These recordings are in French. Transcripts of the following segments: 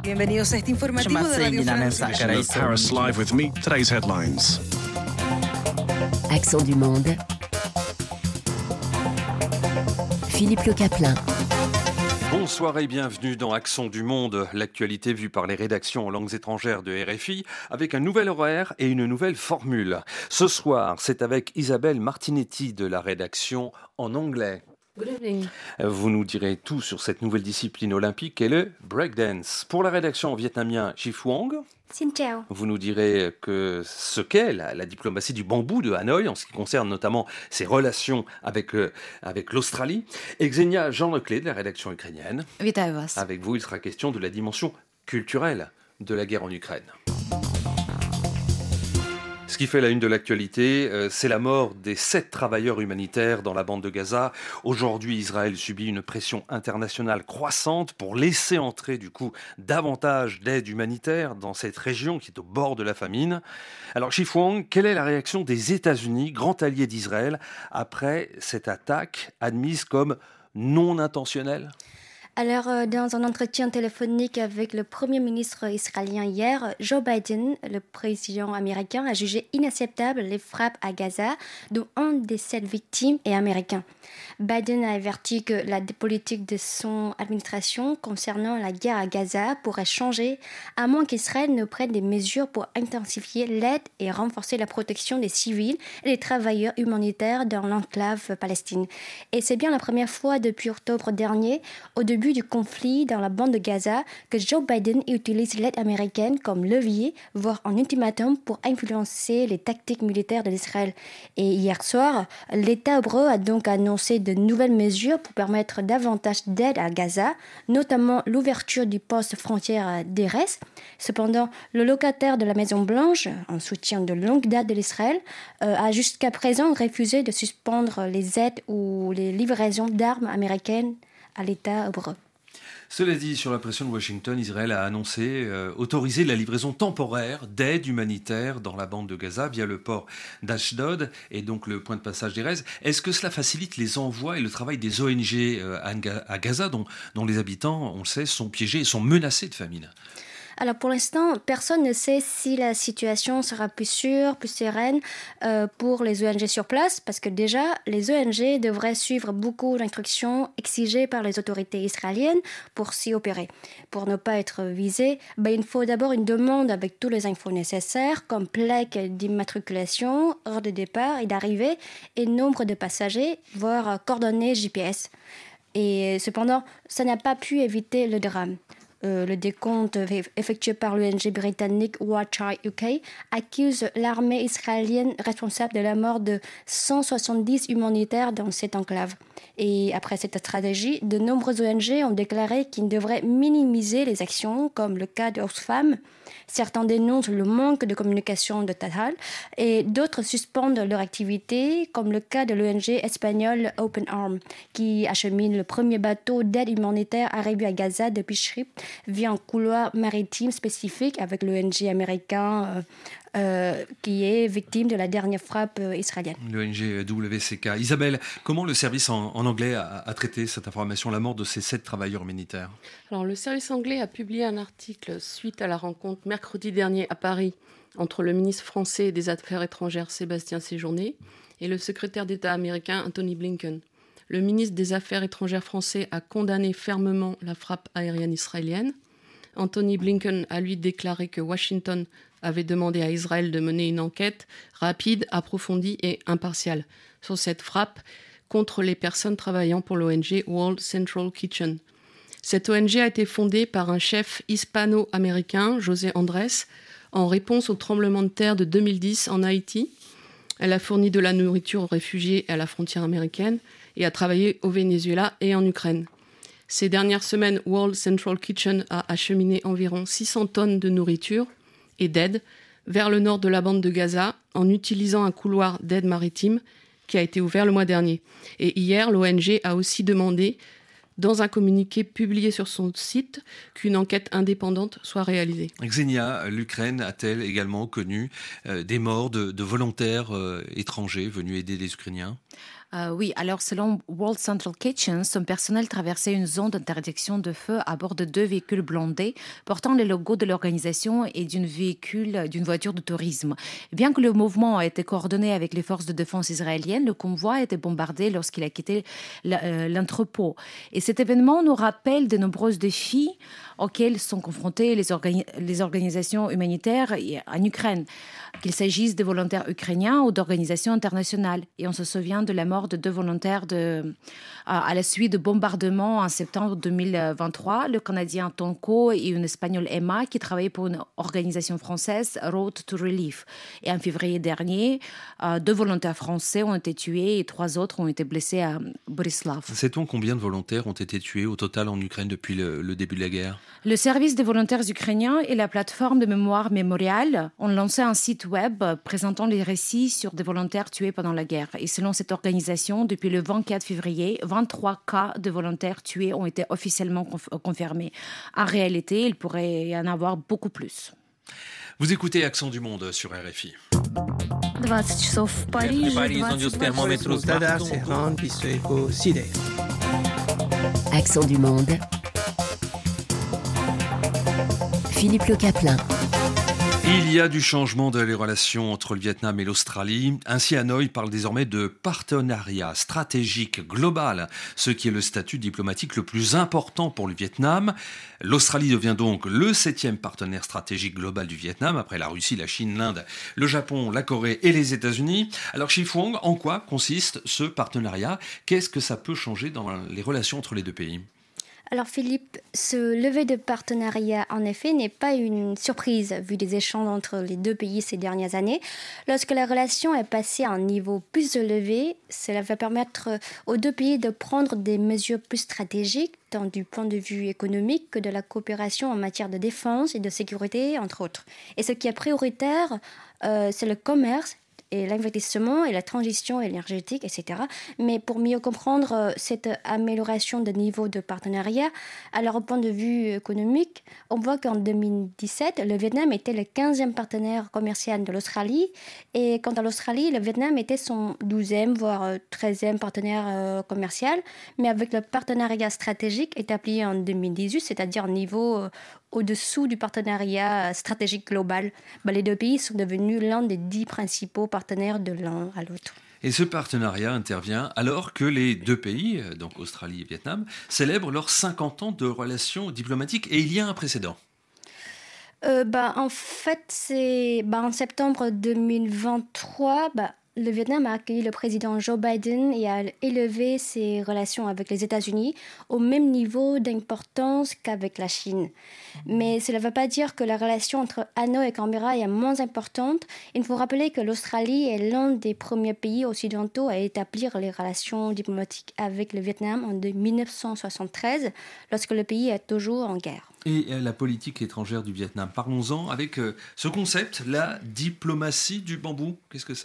Bienvenidos a este informativo de Radio France. Paris Live with me. Today's headlines. Accent du monde. Philippe Le Caplin. Bonsoir et bienvenue dans Accent du Monde, l'actualité vue par les rédactions en langues étrangères de RFI, avec un nouvel horaire et une nouvelle formule. Ce soir, c'est avec Isabelle Martinetti de la rédaction en anglais. Good evening. Vous nous direz tout sur cette nouvelle discipline olympique qu'est le breakdance. Pour la rédaction en vietnamien, Chif Wong. Xin chào. Vous nous direz ce qu'est la diplomatie du bambou de Hanoï, en ce qui concerne notamment ses relations avec l'Australie. Et Xenia Jean Leclé de la rédaction ukrainienne. Вітаю вас. Avec vous, il sera question de la dimension culturelle de la guerre en Ukraine. Ce qui fait la une de l'actualité, c'est la mort des 7 travailleurs humanitaires dans la bande de Gaza. Aujourd'hui, Israël subit une pression internationale croissante pour laisser entrer du coup davantage d'aide humanitaire dans cette région qui est au bord de la famine. Alors, Chif Wong, quelle est la réaction des États-Unis, grand allié d'Israël, après cette attaque admise comme non intentionnelle ? Alors, dans un entretien téléphonique avec le Premier ministre israélien hier, Joe Biden, le président américain, a jugé inacceptable les frappes à Gaza, dont un des 7 victimes est américain. Biden a averti que la politique de son administration concernant la guerre à Gaza pourrait changer, à moins qu'Israël ne prenne des mesures pour intensifier l'aide et renforcer la protection des civils et des travailleurs humanitaires dans l'enclave palestine. Et c'est bien la première fois depuis octobre dernier, au début du conflit dans la bande de Gaza, que Joe Biden utilise l'aide américaine comme levier, voire en ultimatum pour influencer les tactiques militaires de l'Israël. Et hier soir, l'État hébreu a donc annoncé de nouvelles mesures pour permettre davantage d'aide à Gaza, notamment l'ouverture du poste frontière d'Erez. Cependant, le locataire de la Maison-Blanche, en soutien de longue date de l'Israël, a jusqu'à présent refusé de suspendre les aides ou les livraisons d'armes américaines à l'État hébreu. Cela dit, sur la pression de Washington, Israël a annoncé autoriser la livraison temporaire d'aide humanitaire dans la bande de Gaza via le port d'Ashdod et donc le point de passage d'Erez. Est-ce que cela facilite les envois et le travail des ONG à Gaza, dont les habitants, on le sait, sont piégés et sont menacés de famine ? Alors pour l'instant, personne ne sait si la situation sera plus sûre, plus sereine pour les ONG sur place, parce que déjà, les ONG devraient suivre beaucoup d'instructions exigées par les autorités israéliennes pour s'y opérer. Pour ne pas être visé, il faut d'abord une demande avec tous les infos nécessaires, comme plaque d'immatriculation, heure de départ et d'arrivée, et nombre de passagers, voire coordonnées GPS. Et cependant, ça n'a pas pu éviter le drame. Le décompte effectué par l'ONG britannique Watch Eye UK accuse l'armée israélienne responsable de la mort de 170 humanitaires dans cette enclave. Et après cette stratégie, de nombreuses ONG ont déclaré qu'ils devraient minimiser les actions, comme le cas de Oxfam. Certains dénoncent le manque de communication de Tahal et d'autres suspendent leur activité, comme le cas de l'ONG espagnole Open Arms, qui achemine le premier bateau d'aide humanitaire arrivé à Gaza depuis Chypre via un couloir maritime spécifique avec l'ONG américain qui est victime de la dernière frappe israélienne. L'ONG WCK. Isabelle, comment le service en anglais a traité cette information, la mort de ces 7 travailleurs humanitaires ? Alors, le service anglais a publié un article suite à la rencontre mercredi dernier à Paris entre le ministre français des Affaires étrangères Sébastien Séjourné et le secrétaire d'État américain Antony Blinken. Le ministre des Affaires étrangères français a condamné fermement la frappe aérienne israélienne. Antony Blinken a lui déclaré que Washington avait demandé à Israël de mener une enquête rapide, approfondie et impartiale sur cette frappe contre les personnes travaillant pour l'ONG World Central Kitchen. Cette ONG a été fondée par un chef hispano-américain, José Andrés, en réponse au tremblement de terre de 2010 en Haïti. Elle a fourni de la nourriture aux réfugiés à la frontière américaine et a travaillé au Venezuela et en Ukraine. Ces dernières semaines, World Central Kitchen a acheminé environ 600 tonnes de nourriture et d'aide vers le nord de la bande de Gaza en utilisant un couloir d'aide maritime qui a été ouvert le mois dernier. Et hier, l'ONG a aussi demandé, dans un communiqué publié sur son site, qu'une enquête indépendante soit réalisée. Xenia, l'Ukraine a-t-elle également connu des morts de volontaires étrangers venus aider les Ukrainiens ? Oui, alors selon World Central Kitchen, son personnel traversait une zone d'interdiction de feu à bord de 2 véhicules blindés portant le logo de l'organisation et d'une voiture de tourisme. Bien que le mouvement a été coordonné avec les forces de défense israéliennes, le convoi a été bombardé lorsqu'il a quitté l'entrepôt. Et cet événement nous rappelle de nombreux défis auxquels sont confrontées les organisations humanitaires en Ukraine, qu'il s'agisse de volontaires ukrainiens ou d'organisations internationales. Et on se souvient de la mort de 2 volontaires à la suite de bombardements en septembre 2023, le Canadien Tonko et une Espagnole Emma qui travaillaient pour une organisation française, Road to Relief. Et en février dernier, 2 volontaires français ont été tués et 3 autres ont été blessés à Borislav. Sait-on combien de volontaires ont été tués au total en Ukraine depuis le début de la guerre ? Le service des volontaires ukrainiens et la plateforme de mémoire mémoriale ont lancé un site web présentant les récits sur des volontaires tués pendant la guerre. Et selon cette organisation, depuis le 24 février, 23 cas de volontaires tués ont été officiellement confirmés. En réalité, il pourrait y en avoir beaucoup plus. Vous écoutez Accent du Monde sur RFI. 20 часов в Париже, 20 Accent du monde. Philippe Le Caplin. Il y a du changement dans les relations entre le Vietnam et l'Australie. Ainsi, Hanoï parle désormais de partenariat stratégique global, ce qui est le statut diplomatique le plus important pour le Vietnam. L'Australie devient donc le 7e partenaire stratégique global du Vietnam, après la Russie, la Chine, l'Inde, le Japon, la Corée et les États-Unis. Alors, Chi Phuong, en quoi consiste ce partenariat ? Qu'est-ce que ça peut changer dans les relations entre les deux pays ? Alors Philippe, ce lever de partenariat, en effet, n'est pas une surprise vu des échanges entre les deux pays ces dernières années. Lorsque la relation est passée à un niveau plus élevé, cela va permettre aux deux pays de prendre des mesures plus stratégiques, tant du point de vue économique que de la coopération en matière de défense et de sécurité, entre autres. Et ce qui est prioritaire, c'est le commerce, et l'investissement et la transition énergétique, etc. Mais pour mieux comprendre cette amélioration de niveau de partenariat, alors au point de vue économique, on voit qu'en 2017, le Vietnam était le 15e partenaire commercial de l'Australie. Et quant à l'Australie, le Vietnam était son 12e, voire 13e partenaire commercial. Mais avec le partenariat stratégique établi en 2018, c'est-à-dire au niveau au-dessous du partenariat stratégique global, les deux pays sont devenus l'un des 10 principaux partenaires de l'un à l'autre. Et ce partenariat intervient alors que les deux pays, donc Australie et Vietnam, célèbrent leurs 50 ans de relations diplomatiques et il y a un précédent. En fait, en septembre 2023, le Vietnam a accueilli le président Joe Biden et a élevé ses relations avec les États-Unis au même niveau d'importance qu'avec la Chine. Mais cela ne veut pas dire que la relation entre Hanoï et Canberra est moins importante. Il faut rappeler que l'Australie est l'un des premiers pays occidentaux à établir les relations diplomatiques avec le Vietnam en 1973, lorsque le pays est toujours en guerre. Et la politique étrangère du Vietnam, parlons-en avec ce concept, la diplomatie du bambou. Qu'est-ce que c'est ?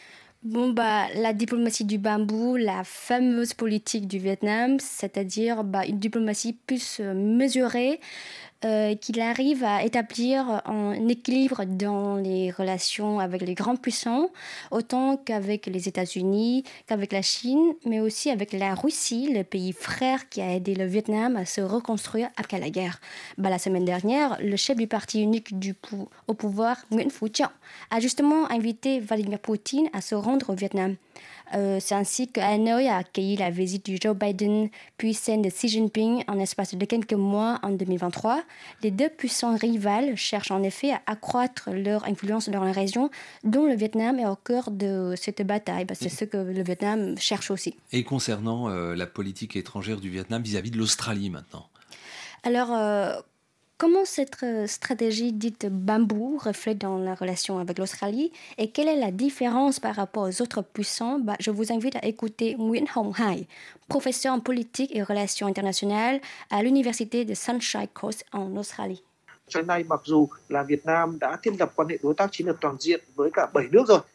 La diplomatie du bambou, la fameuse politique du Vietnam, c'est-à-dire une diplomatie plus mesurée, qu'il arrive à établir un équilibre dans les relations avec les grands puissants, autant qu'avec les États-Unis, qu'avec la Chine, mais aussi avec la Russie, le pays frère qui a aidé le Vietnam à se reconstruire après la guerre. La semaine dernière, le chef du parti unique au pouvoir, Nguyễn Phú Trọng, a justement invité Vladimir Poutine à se rendre au Vietnam. C'est ainsi que Hanoï a accueilli la visite du Joe Biden, puis celle de Xi Jinping en espace de quelques mois en 2023. Les deux puissants rivales cherchent en effet à accroître leur influence dans la région, dont le Vietnam est au cœur de cette bataille. C'est ce que le Vietnam cherche aussi. Et concernant la politique étrangère du Vietnam vis-à-vis de l'Australie maintenant ? Alors, comment cette stratégie dite bambou reflète dans la relation avec l'Australie et quelle est la différence par rapport aux autres puissants? Je vous invite à écouter Nguyễn Hồng Hải, professeur en politique et relations internationales à l'université de Sunshine Coast en Australie. Cho nay mặc dù là Việt Nam đã thiết lập quan hệ đối tác chiến lược toàn diện với cả 7 nước rồi,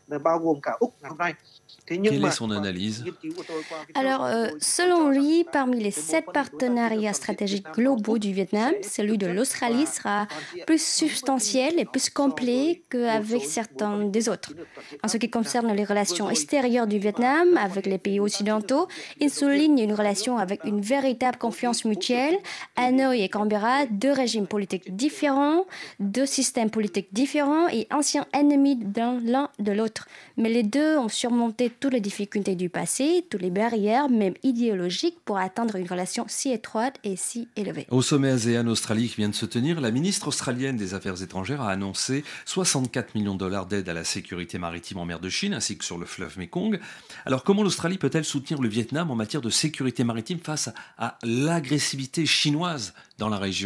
Quelle est son analyse? Alors, selon lui, parmi les 7 partenariats stratégiques globaux du Vietnam, celui de l'Australie sera plus substantiel et plus complet qu'avec certains des autres. En ce qui concerne les relations extérieures du Vietnam avec les pays occidentaux, il souligne une relation avec une véritable confiance mutuelle. Hanoï et Canberra, 2 régimes politiques différents, 2 systèmes politiques différents et anciens ennemis l'un de l'autre. Mais les deux ont surmonté toutes les difficultés du passé, toutes les barrières, même idéologiques, pour atteindre une relation si étroite et si élevée. Au sommet ASEAN-Australie qui vient de se tenir, la ministre australienne des Affaires étrangères a annoncé 64 millions de dollars d'aide à la sécurité maritime en mer de Chine ainsi que sur le fleuve Mekong. Alors comment l'Australie peut-elle soutenir le Vietnam en matière de sécurité maritime face à l'agressivité chinoise dans la région ?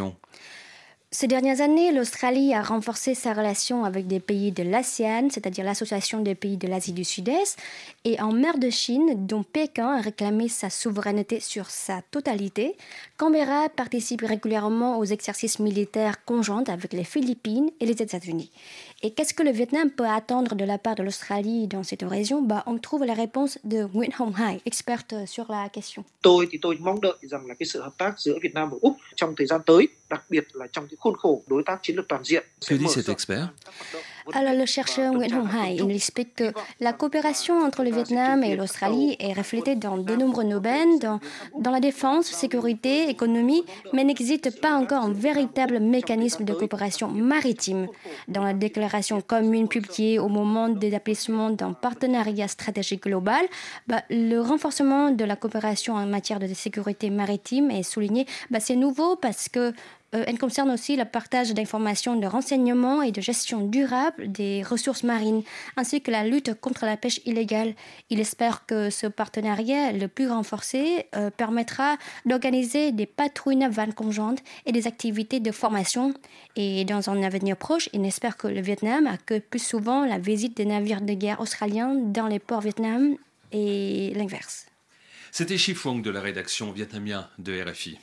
Ces dernières années, l'Australie a renforcé sa relation avec des pays de l'ASEAN, c'est-à-dire l'Association des pays de l'Asie du Sud-Est, et en mer de Chine, dont Pékin a réclamé sa souveraineté sur sa totalité. Canberra participe régulièrement aux exercices militaires conjoints avec les Philippines et les États-Unis. Et qu'est-ce que le Vietnam peut attendre de la part de l'Australie dans cette région? On trouve la réponse de Nguyễn Hồng Hải, experte sur la question. Tôi mong đợi rằng là cái sự hợp tác giữa Việt Nam và Úc trong thời gian tới, đặc biệt là trong cái khuôn khổ đối tác chiến lược toàn diện. Que dit cet expert? Alors, le chercheur Nguyễn Hồng Hải, il explique que la coopération entre le Vietnam et l'Australie est reflétée dans de nombreux domaines, dans la défense, sécurité, économie, mais n'existe pas encore un véritable mécanisme de coopération maritime. Dans la déclaration commune publiée au moment de l'établissement d'un partenariat stratégique global, le renforcement de la coopération en matière de sécurité maritime est souligné. C'est nouveau parce que elle concerne aussi le partage d'informations, de renseignements et de gestion durable des ressources marines, ainsi que la lutte contre la pêche illégale. Il espère que ce partenariat le plus renforcé permettra d'organiser des patrouilles navales conjointes et des activités de formation. Et dans un avenir proche, il espère que le Vietnam accueille plus souvent la visite des navires de guerre australiens dans les ports vietnamiens et l'inverse. C'était Chi Phuong de la rédaction vietnamien de RFI.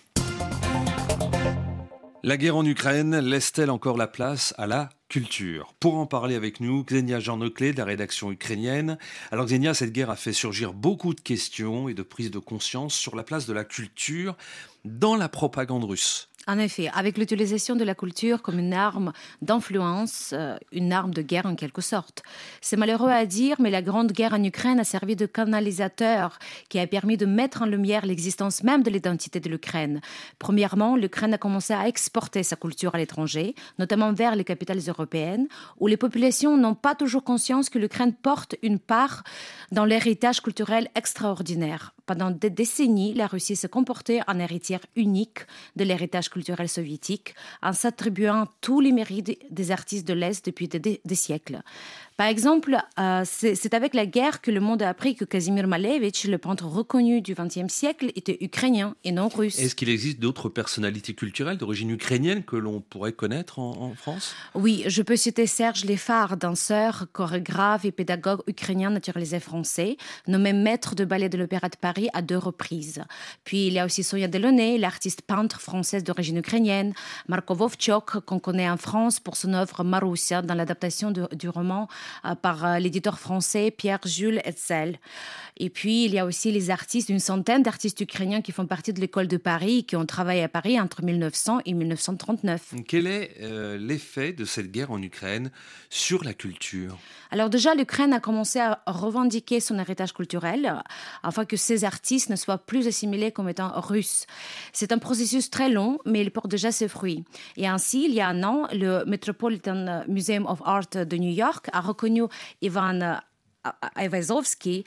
La guerre en Ukraine laisse-t-elle encore la place à la culture? Pour en parler avec nous, Ksenia Janoclé de la rédaction ukrainienne. Alors Ksenia, cette guerre a fait surgir beaucoup de questions et de prises de conscience sur la place de la culture dans la propagande russe. En effet, avec l'utilisation de la culture comme une arme d'influence, une arme de guerre en quelque sorte. C'est malheureux à dire, mais la Grande Guerre en Ukraine a servi de canalisateur qui a permis de mettre en lumière l'existence même de l'identité de l'Ukraine. Premièrement, l'Ukraine a commencé à exporter sa culture à l'étranger, notamment vers les capitales européennes, où les populations n'ont pas toujours conscience que l'Ukraine porte une part dans l'héritage culturel extraordinaire. Pendant des décennies, la Russie s'est comportée en héritière unique de l'héritage culturel soviétique, en s'attribuant tous les mérites des artistes de l'Est depuis des siècles. Par exemple, c'est avec la guerre que le monde a appris que Kazimir Malevich, le peintre reconnu du XXe siècle, était ukrainien et non russe. Est-ce qu'il existe d'autres personnalités culturelles d'origine ukrainienne que l'on pourrait connaître en France? Oui, je peux citer Serge Lefard, danseur, chorégraphe et pédagogue ukrainien naturalisé français, nommé maître de ballet de l'Opéra de Paris à 2 reprises. Puis il y a aussi Sonia Delaunay, l'artiste peintre française d'origine ukrainienne, Marco Vovchok, qu'on connaît en France pour son œuvre Maroussia, dans l'adaptation du roman par l'éditeur français Pierre-Jules Hetzel. Et puis, il y a aussi les artistes, une centaine d'artistes ukrainiens qui font partie de l'école de Paris et qui ont travaillé à Paris entre 1900 et 1939. Quel est l'effet de cette guerre en Ukraine sur la culture? Alors déjà, l'Ukraine a commencé à revendiquer son héritage culturel afin que ces artistes ne soient plus assimilés comme étant russes. C'est un processus très long, mais il porte déjà ses fruits. Et ainsi, il y a un an, le Metropolitan Museum of Art de New York a reconnu Ivan Aivazovsky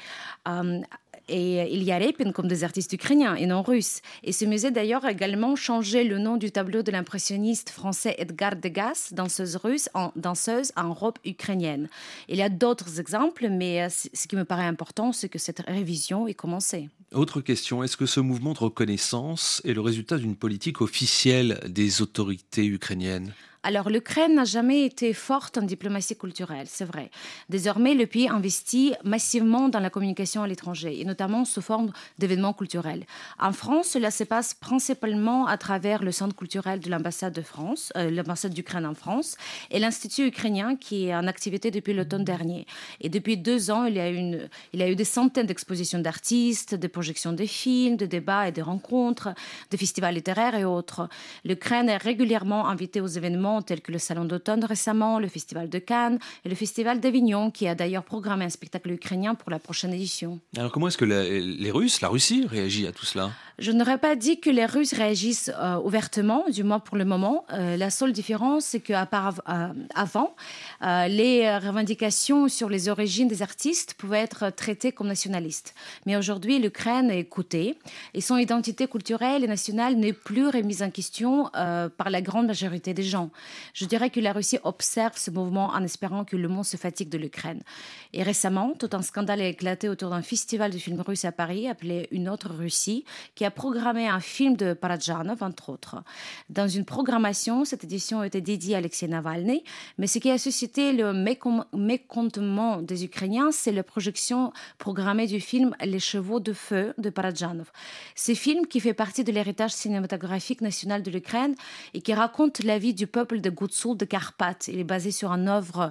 et Ilya Repin comme des artistes ukrainiens et non russes. Et ce musée d'ailleurs a également changé le nom du tableau de l'impressionniste français Edgar Degas, danseuse russe, en danseuse en robe ukrainienne. Il y a d'autres exemples, mais ce qui me paraît important, c'est que cette révision est commencée. Autre question, est-ce que ce mouvement de reconnaissance est le résultat d'une politique officielle des autorités ukrainiennes ? Alors, l'Ukraine n'a jamais été forte en diplomatie culturelle, c'est vrai. Désormais, le pays investit massivement dans la communication à l'étranger, et notamment sous forme d'événements culturels. En France, cela se passe principalement à travers le centre culturel de l'ambassade de France, l'ambassade d'Ukraine en France, et l'Institut ukrainien qui est en activité depuis l'automne dernier. Et depuis 2 ans, il y a eu des centaines d'expositions d'artistes, de projections de films, de débats et de rencontres, de festivals littéraires et autres. L'Ukraine est régulièrement invitée aux événements tels que le Salon d'automne récemment, le Festival de Cannes et le Festival d'Avignon, qui a d'ailleurs programmé un spectacle ukrainien pour la prochaine édition. Alors comment est-ce que les Russes, la Russie, réagit à tout cela ? Je n'aurais pas dit que les Russes réagissent ouvertement, du moins pour le moment. La seule différence, c'est qu'avant, les revendications sur les origines des artistes pouvaient être traitées comme nationalistes. Mais aujourd'hui, l'Ukraine est écoutée et son identité culturelle et nationale n'est plus remise en question par la grande majorité des gens. Je dirais que la Russie observe ce mouvement en espérant que le monde se fatigue de l'Ukraine. Et récemment, tout un scandale a éclaté autour d'un festival de films russes à Paris appelé Une autre Russie, qui a programmé un film de Parajanov, entre autres. Dans une programmation, cette édition était dédiée à Alexei Navalny, mais ce qui a suscité le mécontentement des Ukrainiens, c'est la projection programmée du film Les Chevaux de Feu de Parajanov. Ce film, qui fait partie de l'héritage cinématographique national de l'Ukraine et qui raconte la vie du peuple de Gutsul de Carpates. Il est basé sur une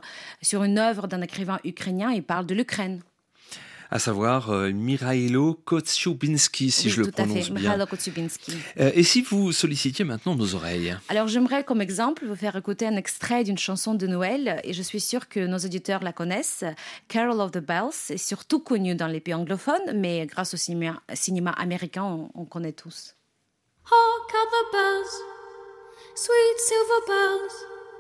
œuvre d'un écrivain ukrainien et parle de l'Ukraine. À savoir Mikhailo Kotsiubinsky, si je le prononce bien. Mikhailo Kotsiubinsky. Et si vous sollicitiez maintenant nos oreilles ? Alors j'aimerais comme exemple vous faire écouter un extrait d'une chanson de Noël, et je suis sûre que nos auditeurs la connaissent. Carol of the Bells est surtout connue dans les pays anglophones, mais grâce au cinéma américain, on connaît tous. Hark at the bells, sweet silver bells,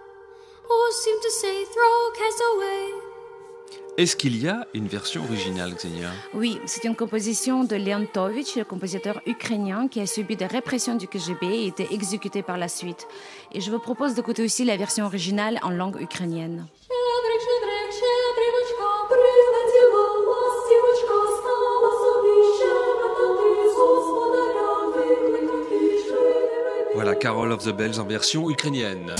all seem to say throw cares away. Est-ce qu'il y a une version originale, Xenia ? Oui, c'est une composition de Leontovitch, le compositeur ukrainien qui a subi des répressions du KGB et été exécuté par la suite. Et je vous propose d'écouter aussi la version originale en langue ukrainienne. Voilà, Carol of the Bells en version ukrainienne.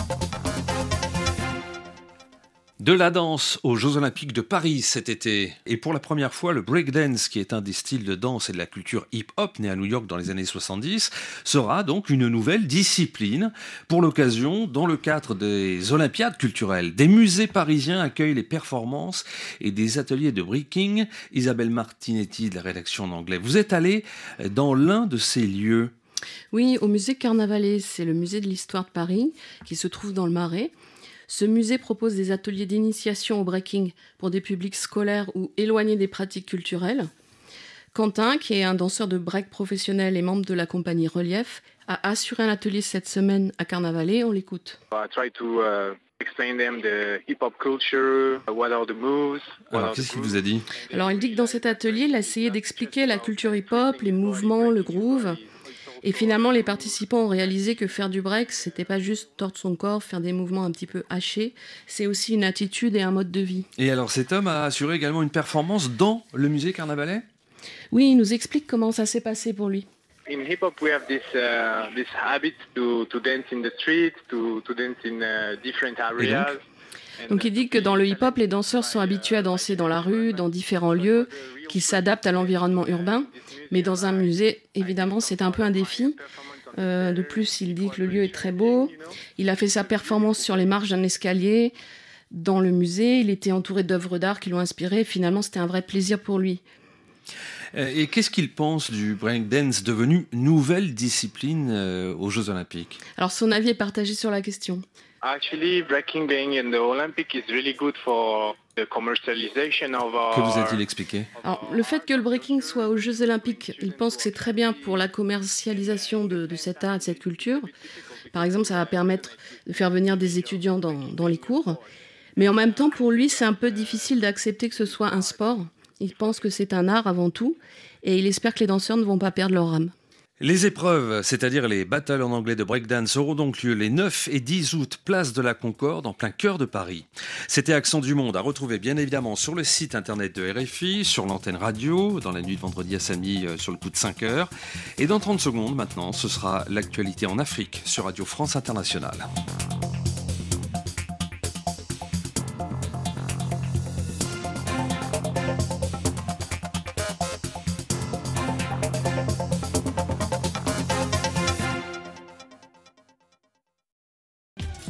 De la danse aux Jeux Olympiques de Paris cet été. Et pour la première fois, le breakdance, qui est un des styles de danse et de la culture hip-hop né à New York dans les années 70, sera donc une nouvelle discipline. Pour l'occasion, dans le cadre des Olympiades culturelles, des musées parisiens accueillent les performances et des ateliers de breaking. Isabelle Martinetti de la rédaction en anglais. Vous êtes allée dans l'un de ces lieux. Oui, au musée Carnavalet, c'est le musée de l'histoire de Paris qui se trouve dans le Marais. Ce musée propose des ateliers d'initiation au breaking pour des publics scolaires ou éloignés des pratiques culturelles. Quentin, qui est un danseur de break professionnel et membre de la compagnie Relief, a assuré un atelier cette semaine à Carnavalet. On l'écoute. Explain them the hip-hop culture, what are the moves. Alors, qu'est-ce qu'il vous a dit ? Alors, il dit que dans cet atelier, il a essayé d'expliquer la culture hip-hop, les mouvements, le groove. Et finalement, les participants ont réalisé que faire du break, c'était pas juste tordre son corps, faire des mouvements un petit peu hachés, c'est aussi une attitude et un mode de vie. Et alors, cet homme a assuré également une performance dans le musée Carnavalet ? Oui, il nous explique comment ça s'est passé pour lui. In hip-hop, we have this habit to dance in the street, to dance in different areas. Donc il dit que dans le hip-hop, les danseurs sont habitués à danser dans la rue, dans différents lieux, qui s'adaptent à l'environnement urbain. Mais dans un musée, évidemment, c'est un peu un défi. De plus, il dit que le lieu est très beau. Il a fait sa performance sur les marches d'un escalier dans le musée. Il était entouré d'œuvres d'art qui l'ont inspiré. Finalement, c'était un vrai plaisir pour lui. Et qu'est-ce qu'il pense du breakdance devenu nouvelle discipline aux Jeux Olympiques ? Alors, son avis est partagé sur la question. Actually, breaking being in the Olympics is really good for the commercialization of our... Que vous a-t-il expliqué ? Alors, le fait que le breaking soit aux Jeux Olympiques, il pense que c'est très bien pour la commercialisation de cet art et de cette culture. Par exemple, ça va permettre de faire venir des étudiants dans les cours. Mais en même temps, pour lui, c'est un peu difficile d'accepter que ce soit un sport. Il pense que c'est un art avant tout et il espère que les danseurs ne vont pas perdre leur âme. Les épreuves, c'est-à-dire les battles en anglais de breakdance, auront donc lieu les 9 et 10 août, place de la Concorde, en plein cœur de Paris. C'était Accent du Monde, à retrouver bien évidemment sur le site internet de RFI, sur l'antenne radio, dans la nuit de vendredi à samedi sur le coup de 5 heures. Et dans 30 secondes maintenant, ce sera l'actualité en Afrique sur Radio France Internationale.